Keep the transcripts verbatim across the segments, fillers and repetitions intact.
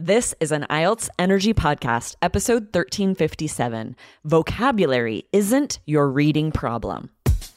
This is an I E L T S Energy Podcast, episode thirteen fifty-seven. Vocabulary isn't your reading problem.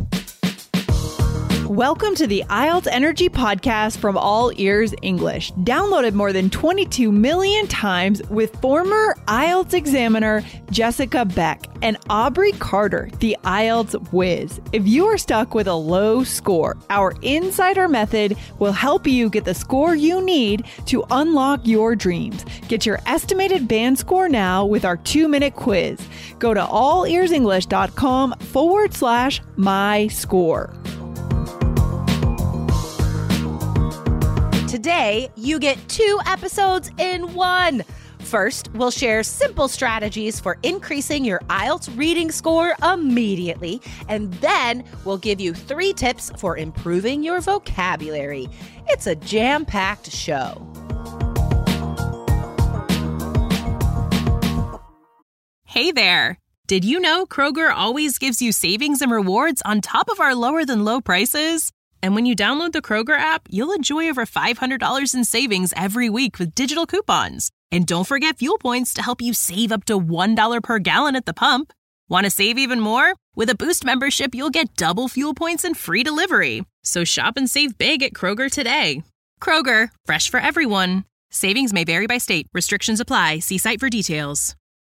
Welcome to the I E L T S Energy Podcast from All Ears English, downloaded more than twenty-two million times with former I E L T S examiner Jessica Beck and Aubrey Carter, the I E L T S whiz. If you are stuck with a low score, our Insider Method will help you get the score you need to unlock your dreams. Get your estimated band score now with our two-minute quiz. Go to allearsenglish.com forward slash my score. Today, you get two episodes in one. First, we'll share simple strategies for increasing your I E L T S reading score immediately. And then we'll give you three tips for improving your vocabulary. It's a jam-packed show. Hey there! Did you know Kroger always gives you savings and rewards on top of our lower than low prices? And when you download the Kroger app, you'll enjoy over five hundred dollars in savings every week with digital coupons. And don't forget fuel points to help you save up to one dollar per gallon at the pump. Want to save even more? With a Boost membership, you'll get double fuel points and free delivery. So shop and save big at Kroger today. Kroger, fresh for everyone. Savings may vary by state. Restrictions apply. See site for details.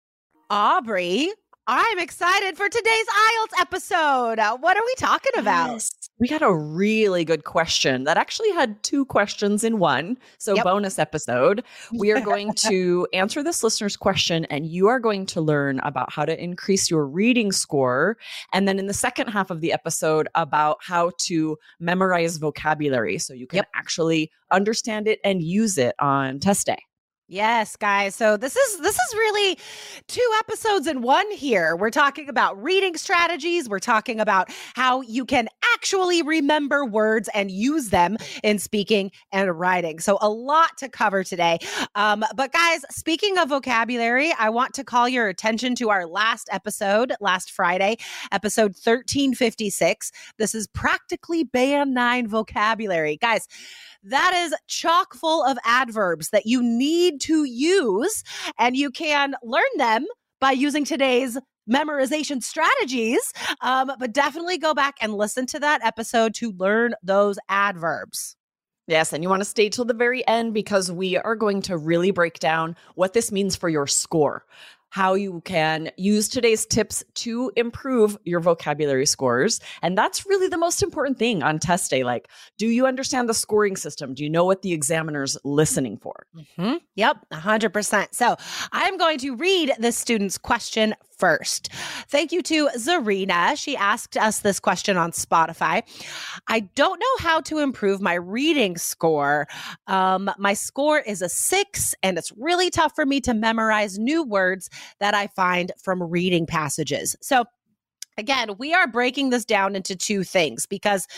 Aubrey, I'm excited for today's I E L T S episode. Uh, what are we talking about? Yes. We got a really good question that actually had two questions in one. So Yep. bonus episode. We are going to answer this listener's question, and you are going to learn about how to increase your reading score. And then in the second half of the episode, about how to memorize vocabulary so you can Yep. actually understand it and use it on test day. Yes, guys. So this is this is really two episodes in one here. We're talking about reading strategies. We're talking about how you can actually remember words and use them in speaking and writing. So a lot to cover today. Um, but guys, speaking of vocabulary, I want to call your attention to our last episode, last Friday, episode thirteen fifty-six. This is practically band nine vocabulary. Guys, that is chock full of adverbs that you need to use, and you can learn them by using today's memorization strategies. Um, but definitely go back and listen to that episode to learn those adverbs. Yes, and you want to stay till the very end because we are going to really break down what this means for your score, how you can use today's tips to improve your vocabulary scores. And that's really the most important thing on test day. Like, do you understand the scoring system? Do you know what the examiner's listening for? Mm-hmm. Yep, one hundred percent. So I'm going to read this student's question first. Thank you to Zarina. She asked us this question on Spotify. I don't know how to improve my reading score. Um, my score is a six, and it's really tough for me to memorize new words that I find from reading passages. So again, we are breaking this down into two things because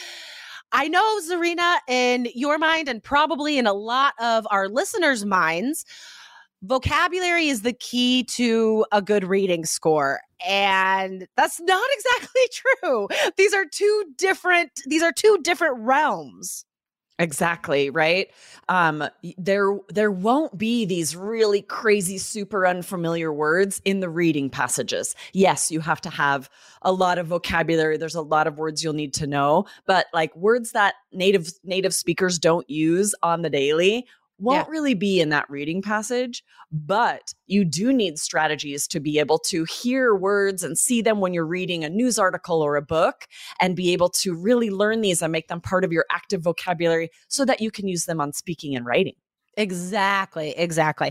I know, Zarina, in your mind and probably in a lot of our listeners' minds, vocabulary is the key to a good reading score. And that's not exactly true. These are two different, these are two different realms. Exactly, right? Um, there, there won't be these really crazy, super unfamiliar words in the reading passages. Yes, you have to have a lot of vocabulary. There's a lot of words you'll need to know, but like words that native native speakers don't use on the daily won't Yeah. really be in that reading passage, but you do need strategies to be able to hear words and see them when you're reading a news article or a book and be able to really learn these and make them part of your active vocabulary so that you can use them on speaking and writing. Exactly, exactly.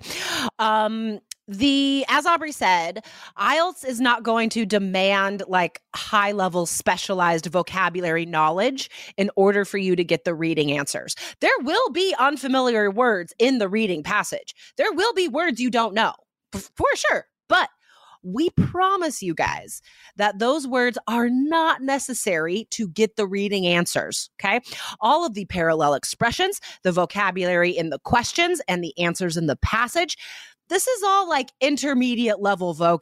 Um, the, as Aubrey said, I E L T S is not going to demand like high level specialized vocabulary knowledge in order for you to get the reading answers. There will be unfamiliar words in the reading passage. There will be words you don't know, f- for sure. But we promise you guys that those words are not necessary to get the reading answers, okay? All of the parallel expressions, the vocabulary in the questions, and the answers in the passage, this is all like intermediate level vocab,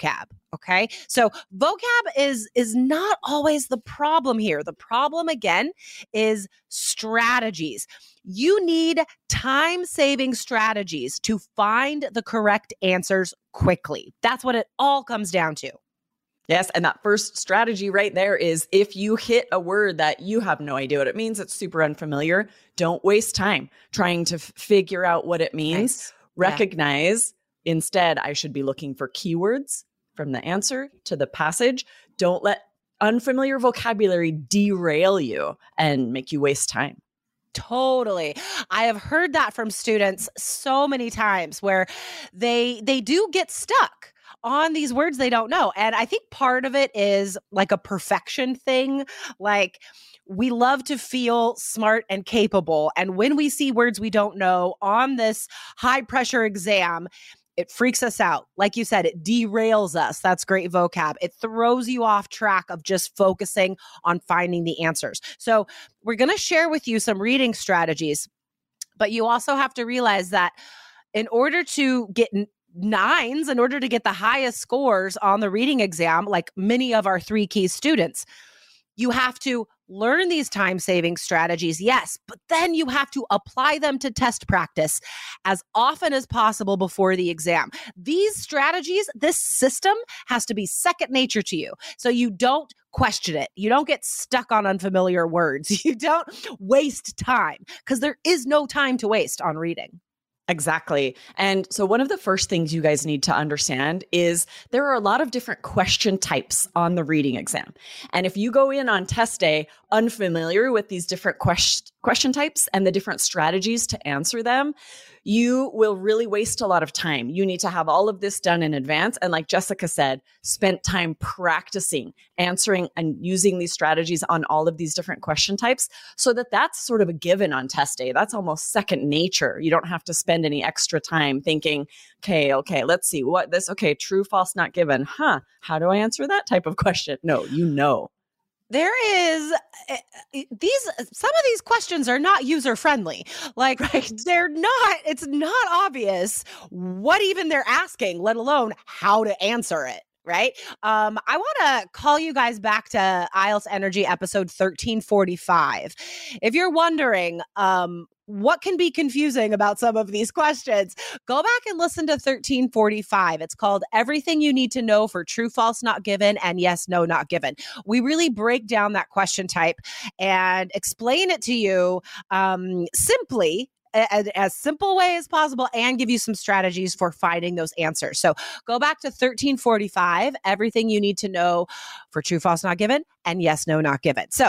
Okay. So vocab is, is not always the problem here. The problem again is strategies. You need time-saving strategies to find the correct answers quickly. That's what it all comes down to. Yes. And that first strategy right there is if you hit a word that you have no idea what it means, it's super unfamiliar, don't waste time trying to f- figure out what it means. Nice. Recognize yeah. instead, I should be looking for keywords from the answer to the passage. Don't let unfamiliar vocabulary derail you and make you waste time. Totally. I have heard that from students so many times where they they do get stuck on these words they don't know. And I think part of it is like a perfection thing. Like we love to feel smart and capable. And when we see words we don't know on this high pressure exam, it freaks us out. Like you said, it derails us. That's great vocab. It throws you off track of just focusing on finding the answers. So we're going to share with you some reading strategies, but you also have to realize that in order to get n- nines, in order to get the highest scores on the reading exam, like many of our three key students, you have to learn these time-saving strategies, yes, but then you have to apply them to test practice as often as possible before the exam. These strategies, this system has to be second nature to you. So you don't question it. You don't get stuck on unfamiliar words. You don't waste time because there is no time to waste on reading. Exactly. And so one of the first things you guys need to understand is there are a lot of different question types on the reading exam. And if you go in on test day unfamiliar with these different quest- question types and the different strategies to answer them, you will really waste a lot of time. You need to have all of this done in advance. And like Jessica said, spent time practicing, answering and using these strategies on all of these different question types so that that's sort of a given on test day. That's almost second nature. You don't have to spend any extra time thinking, okay, okay, let's see what this, okay, true, false, not given. Huh, how do I answer that type of question? No, you know. There is uh, these, some of these questions are not user friendly. Like right. they're not, it's not obvious what even they're asking, let alone how to answer it. Right. Um, I want to call you guys back to I E L T S Energy episode thirteen forty-five. If you're wondering, um, what can be confusing about some of these questions, go back and listen to thirteen forty-five. It's called Everything You Need to Know for True, False, Not Given, and Yes, No, Not Given. We really break down that question type and explain it to you um, simply, as, as simple way as possible, and give you some strategies for finding those answers. So go back to thirteen forty-five, Everything You Need to Know for True, False, Not Given, and Yes, No, Not Given. So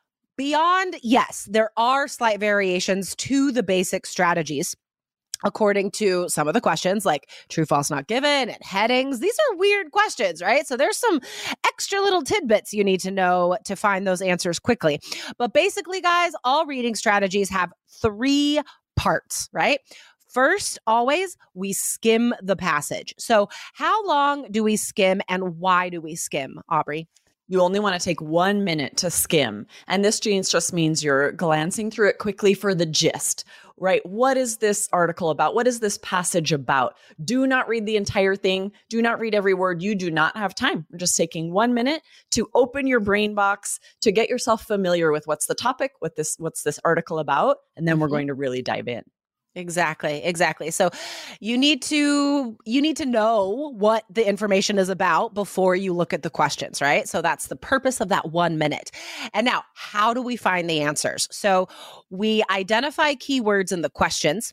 beyond, yes, there are slight variations to the basic strategies according to some of the questions like true, false, not given, and headings. These are weird questions, right? So there's some extra little tidbits you need to know to find those answers quickly. But basically, guys, all reading strategies have three parts, right? First, always, we skim the passage. So how long do we skim and why do we skim, Aubrey? You only want to take one minute to skim. And this just means you're glancing through it quickly for the gist, right? What is this article about? What is this passage about? Do not read the entire thing. Do not read every word. You do not have time. We're just taking one minute to open your brain box, to get yourself familiar with what's the topic, what this, what's this article about, and then we're going to really dive in. Exactly, exactly. So you need to you need to know what the information is about before you look at the questions, right? So that's the purpose of that one minute. And now, how do we find the answers? So we identify keywords in the questions,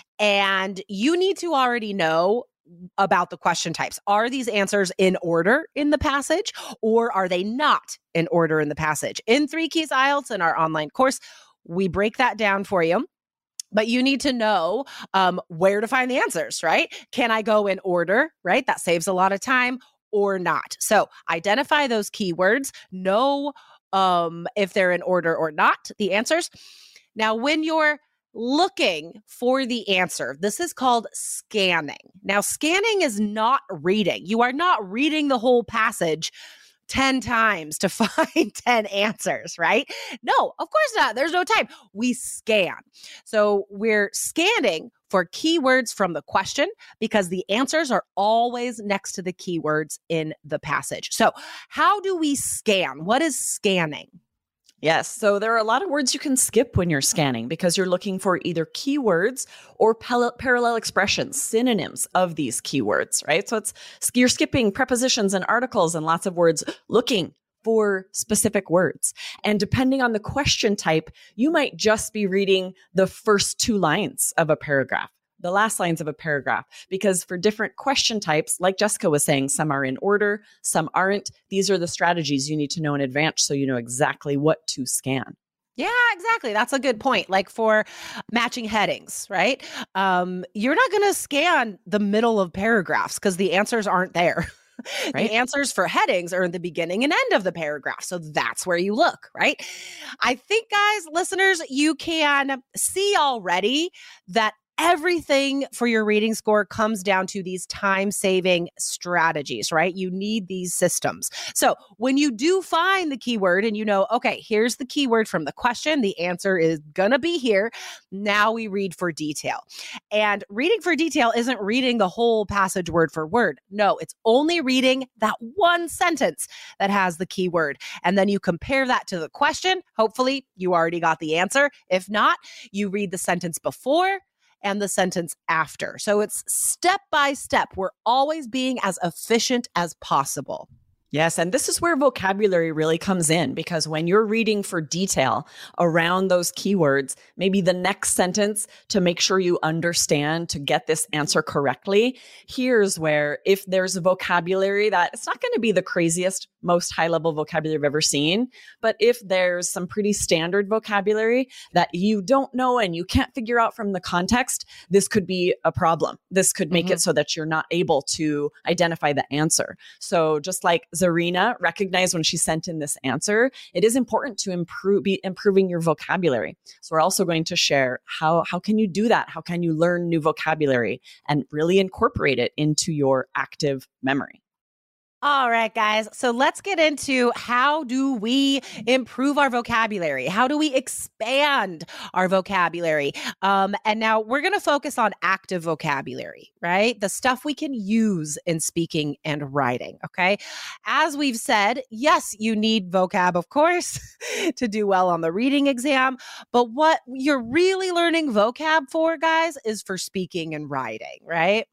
and you need to already know about the question types. Are these answers in order in the passage, or are they not in order in the passage? In Three Keys I E L T S in our online course, we break that down for you. But you need to know um, where to find the answers, right? Can I go in order, right? That saves a lot of time, or not. So identify those keywords, know um, if they're in order or not, the answers. Now, when you're looking for the answer, this is called scanning. Now, scanning is not reading. You are not reading the whole passage ten times to find ten answers, right? No, of course not. There's no time. We scan. So we're scanning for keywords from the question because the answers are always next to the keywords in the passage. So how do we scan? What is scanning? Yes. So there are a lot of words you can skip when you're scanning because you're looking for either keywords or pal- parallel expressions, synonyms of these keywords, right? So it's you're skipping prepositions and articles and lots of words looking for specific words. And depending on the question type, you might just be reading the first two lines of a paragraph, the last lines of a paragraph, because for different question types, like Jessica was saying, some are in order, some aren't. These are the strategies you need to know in advance so you know exactly what to scan. Yeah, exactly. That's a good point. Like for matching headings, right? Um, you're not going to scan the middle of paragraphs because the answers aren't there. Right? The answers for headings are in the beginning and end of the paragraph. So that's where you look, right? I think, guys, listeners, you can see already that everything for your reading score comes down to these time-saving strategies, right? You need these systems. So when you do find the keyword and you know, okay, here's the keyword from the question, the answer is gonna be here. Now we read for detail. And reading for detail isn't reading the whole passage word for word. No, it's only reading that one sentence that has the keyword. And then you compare that to the question. Hopefully you already got the answer. If not, you read the sentence before and the sentence after. So it's step by step. We're always being as efficient as possible. Yes, and this is where vocabulary really comes in, because when you're reading for detail around those keywords, maybe the next sentence to make sure you understand to get this answer correctly, here's where if there's a vocabulary that it's not going to be the craziest, most high-level vocabulary I've ever seen, but if there's some pretty standard vocabulary that you don't know and you can't figure out from the context, this could be a problem. This could make mm-hmm. it so that you're not able to identify the answer. So just like Zarina recognized when she sent in this answer, it is important to improve, be improving your vocabulary. So we're also going to share how, how can you do that? How can you learn new vocabulary and really incorporate it into your active memory? All right, guys. So let's get into how do we improve our vocabulary? How do we expand our vocabulary? Um, and now we're going to focus on active vocabulary, right? The stuff we can use in speaking and writing, okay? As we've said, yes, you need vocab, of course, to do well on the reading exam. But what you're really learning vocab for, guys, is for speaking and writing, right?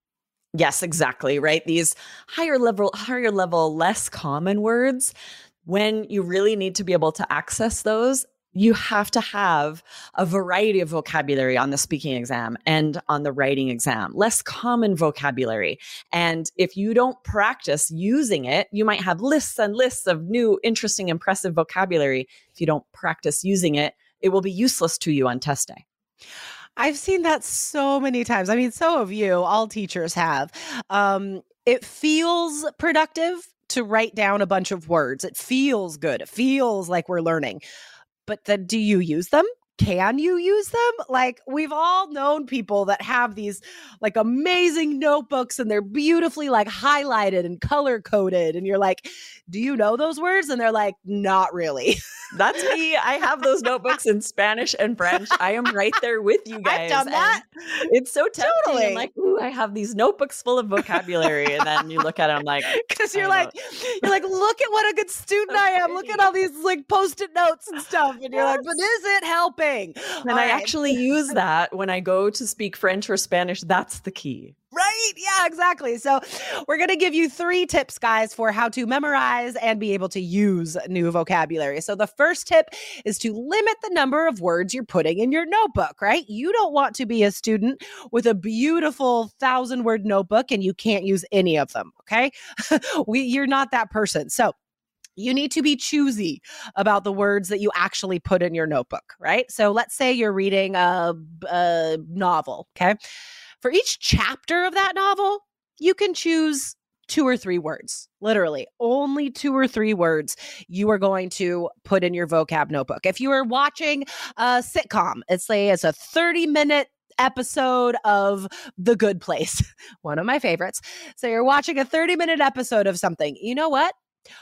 Yes, exactly. Right. These higher level, higher level, less common words, when you really need to be able to access those, you have to have a variety of vocabulary on the speaking exam and on the writing exam, less common vocabulary. And if you don't practice using it, you might have lists and lists of new, interesting, impressive vocabulary. If you don't practice using it, it will be useless to you on test day. I've seen that so many times. I mean, so have you. All teachers have. Um, it feels productive to write down a bunch of words. It feels good. It feels like we're learning. But then do you use them? Can you use them? Like, we've all known people that have these like amazing notebooks and they're beautifully like highlighted and color coded. And you're like, do you know those words? And they're like, not really. That's me. I have those notebooks in Spanish and French. I am right there with you guys. I've done that. And it's so tempting. Totally. I'm like, ooh, I have these notebooks full of vocabulary. And then you look at it, I'm like, because you're like, you're like, look at what a good student I am. Look at all these like post-it notes and stuff. And you're yes. like, but is it helping? And all I right. actually use that when I go to speak French or Spanish. That's the key. Right? Yeah, exactly. So we're going to give you three tips, guys, for how to memorize and be able to use new vocabulary. So the first tip is to limit the number of words you're putting in your notebook, right? You don't want to be a student with a beautiful thousand word notebook and you can't use any of them, okay? we, you're not that person. So you need to be choosy about the words that you actually put in your notebook, right? So let's say you're reading a, a novel, okay? For each chapter of that novel, you can choose two or three words, literally only two or three words you are going to put in your vocab notebook. If you are watching a sitcom, it's say it's a thirty minute episode of The Good Place, one of my favorites. So you're watching a thirty minute episode of something. You know what?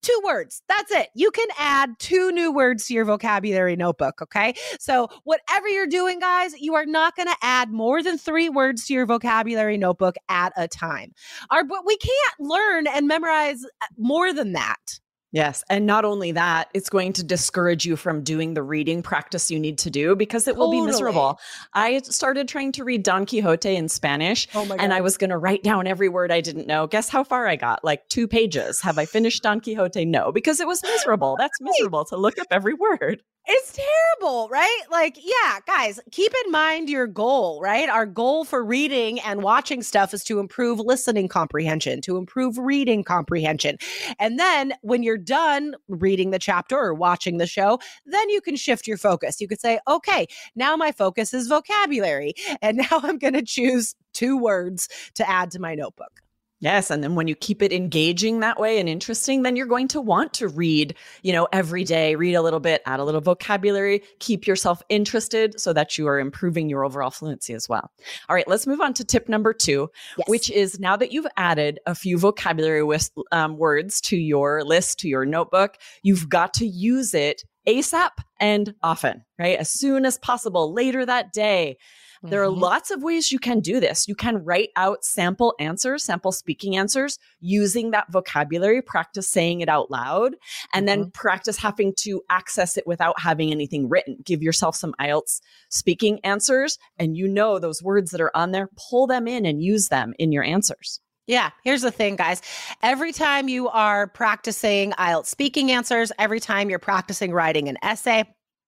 Two words. That's it. You can add two new words to your vocabulary notebook. Okay. So whatever you're doing, guys, you are not going to add more than three words to your vocabulary notebook at a time. Our, but we can't learn and memorize more than that. Yes. And not only that, it's going to discourage you from doing the reading practice you need to do because it will Totally. be miserable. I started trying to read Don Quixote in Spanish Oh my and I God. was going to write down every word I didn't know. Guess how far I got? Like two pages. Have I finished Don Quixote? No, because it was miserable. That's miserable to look up every word. It's terrible, right? Like, yeah, guys, keep in mind your goal, right? Our goal for reading and watching stuff is to improve listening comprehension, to improve reading comprehension. And then when you're done reading the chapter or watching the show, then you can shift your focus. You could say, okay, now my focus is vocabulary. And now I'm going to choose two words to add to my notebook. Yes. And then when you keep it engaging that way and interesting, then you're going to want to read, you know, every day, read a little bit, add a little vocabulary, keep yourself interested so that you are improving your overall fluency as well. All right, let's move on to tip number two, Yes. which is now that you've added a few vocabulary wis- um, words to your list, to your notebook, you've got to use it ASAP and often, right? As soon as possible, later that day. There are Mhm. lots of ways you can do this. You can write out sample answers, sample speaking answers using that vocabulary, practice saying it out loud, and then practice having to access it without having anything written. Give yourself some I E L T S speaking answers, and you know those words that are on there, pull them in and use them in your answers. Yeah, here's the thing, guys. Every time you are practicing I E L T S speaking answers, every time you're practicing writing an essay,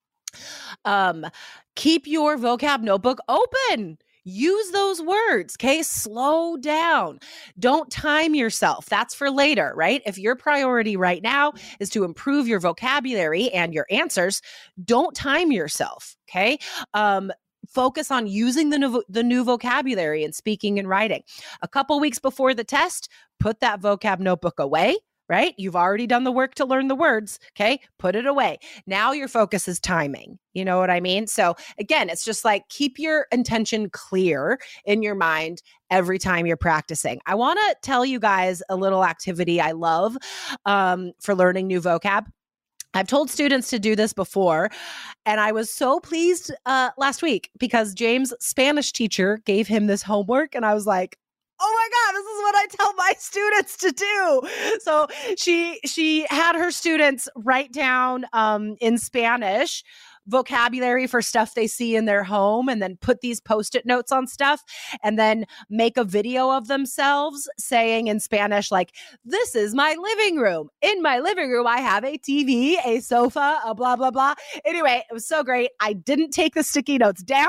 um, keep your vocab notebook open. Use those words, okay? Slow down. Don't time yourself. That's for later, right? If your priority right now is to improve your vocabulary and your answers, don't time yourself, okay? Um, focus on using the new, the new vocabulary in speaking and writing. A couple weeks before the test, put that vocab notebook away, right? You've already done the work to learn the words, okay? Put it away. Now your focus is timing. You know what I mean? So again, it's just like keep your intention clear in your mind every time you're practicing. I want to tell you guys a little activity I love um, for learning new vocab. I've told students to do this before, and I was so pleased uh, last week because James' Spanish teacher gave him this homework, and I was like, oh my God, this is what I tell my students to do. So she she had her students write down um, in Spanish vocabulary for stuff they see in their home and then put these post-it notes on stuff and then make a video of themselves saying in Spanish, like, this is my living room. In my living room, I have a T V, a sofa, a blah, blah, blah. Anyway, it was so great. I didn't take the sticky notes down.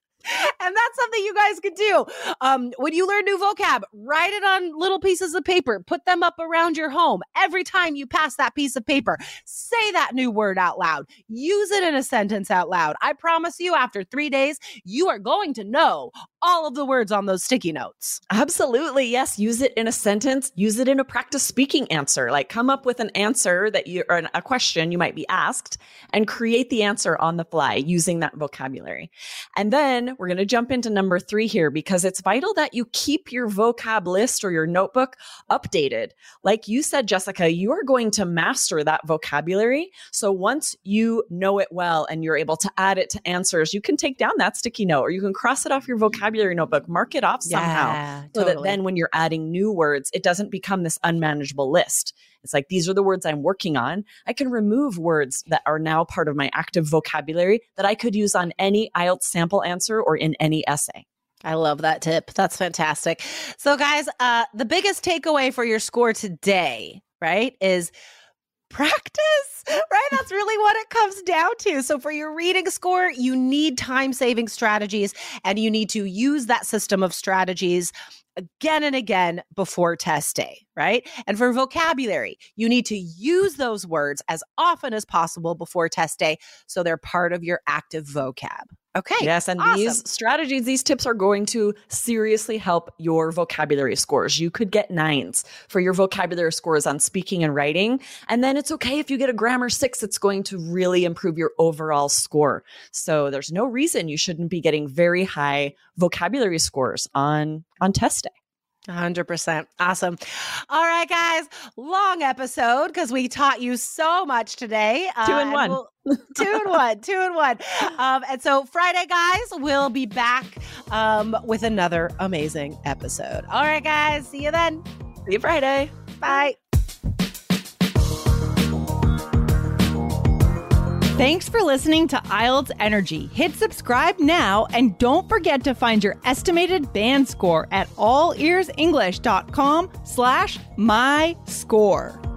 And that's something you guys could do. Um, when you learn new vocab, write it on little pieces of paper, put them up around your home. Every time you pass that piece of paper, say that new word out loud. Use it in a sentence out loud. I promise you, after three days, you are going to know all of the words on those sticky notes. Absolutely. Yes. Use it in a sentence. Use it in a practice speaking answer. Like come up with an answer that you, or a question you might be asked and create the answer on the fly using that vocabulary. And then we're going to jump into number three here because it's vital that you keep your vocab list or your notebook updated. Like you said, Jessica, you are going to master that vocabulary. So once you know it well and you're able to add it to answers, you can take down that sticky note or you can cross it off your vocabulary notebook, mark it off somehow. Yeah, So that totally. then when you're adding new words, it doesn't become this unmanageable list. It's like, these are the words I'm working on. I can remove words that are now part of my active vocabulary that I could use on any I E L T S sample answer or in any essay. I love that tip. That's fantastic. So guys, uh, the biggest takeaway for your score today, right, is practice, right? That's really what it comes down to. So for your reading score, you need time-saving strategies and you need to use that system of strategies again and again before test day, right? And for vocabulary, you need to use those words as often as possible before test day so they're part of your active vocab. Okay. Yes. And awesome. these strategies, these tips are going to seriously help your vocabulary scores. You could get nines for your vocabulary scores on speaking and writing. And then it's okay if you get a grammar six, it's going to really improve your overall score. So there's no reason you shouldn't be getting very high vocabulary scores on, on test day. one hundred percent. Awesome. All right, guys. Long episode because we taught you so much today. Two in uh, one. We'll, two in one. Two in one. Um, and so Friday, guys, we'll be back um, with another amazing episode. All right, guys. See you then. See you Friday. Bye. Thanks for listening to I E L T S Energy. Hit subscribe now and don't forget to find your estimated band score at all ears english dot com slash my score.